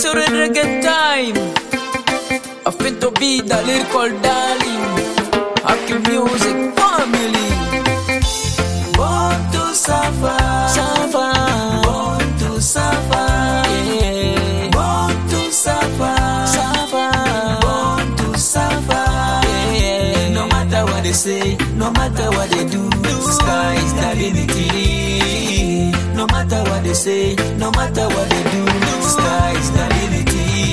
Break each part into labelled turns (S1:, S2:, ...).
S1: It's already reggae time. I feel to be the lyrical darling. Happy music family. Born to suffer, suffer. Born to suffer, yeah. Born to suffer, suffer. Born to suffer, yeah. No matter what they say, no matter what they do, sky is the limit. No matter what they say, no matter what they do, sky is the limit.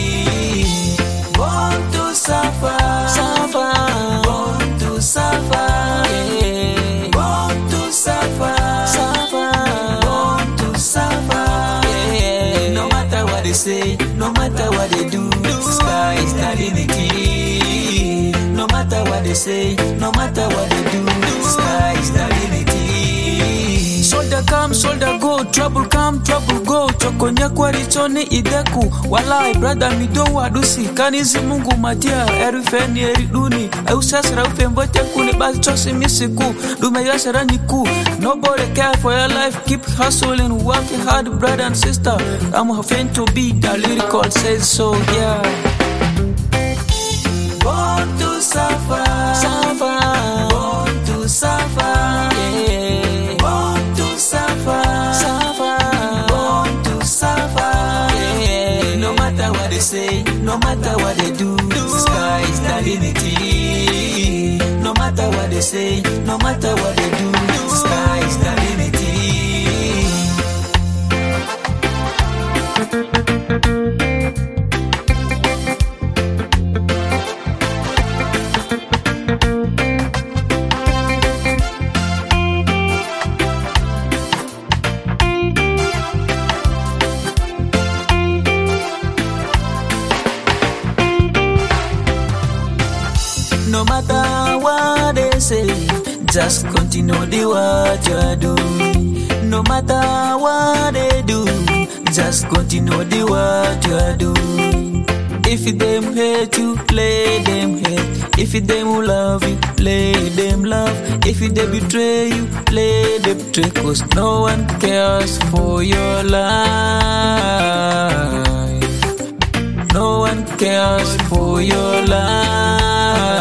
S1: Born to suffer, suffer. Born to suffer, yeah. Born to suffer, suffer. Born to suffer, yeah. No matter what they say, no matter what they do, sky is the limit. No matter what they say, no matter what they do, sky is the limit. Soldier come, soldier go, trouble come, trouble go. Chokonya kwa richoni ideku. Walai brother mido wadusi. Kanizi mungu matia, erifeni eriduni. Eusasra ufembote kuni bazi chosi misiku. Dume yasara niku. Nobody care for your life, keep hustling, working hard brother and sister. I'm having to be the lyrical says so, yeah. Born to suffer, suffer. Born to suffer, yeah. Born to suffer, suffer. Born to suffer, yeah. No matter what they say, no matter what they do, sky is the limit. No matter what they say, no matter what they do, sky is the limit. No matter what they say, just continue the what you do. No matter what they do, just continue the what you do. If them hate you, let them hate. If them love you, let them love. If they betray you, let them betray. Cause no one cares for your life. No one cares for your life.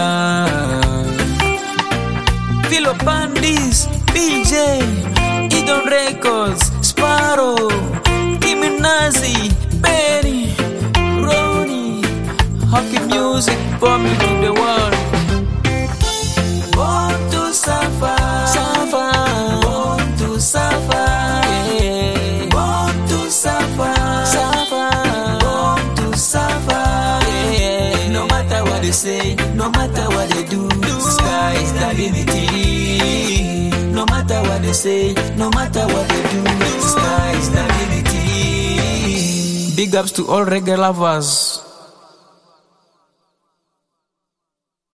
S1: Philo Bandis, BJ, Idon Records, Sparrow, Kimi Nazi, Benny, Ronnie, Happy music, family to the world. Born to suffer, suffer. Born to suffer, yeah. Born to suffer, suffer. Born to suffer, yeah. No matter what they say, no matter what they do, sky is the limit. No matter what they say, no matter what they do, sky is the limit. Big ups to all reggae lovers.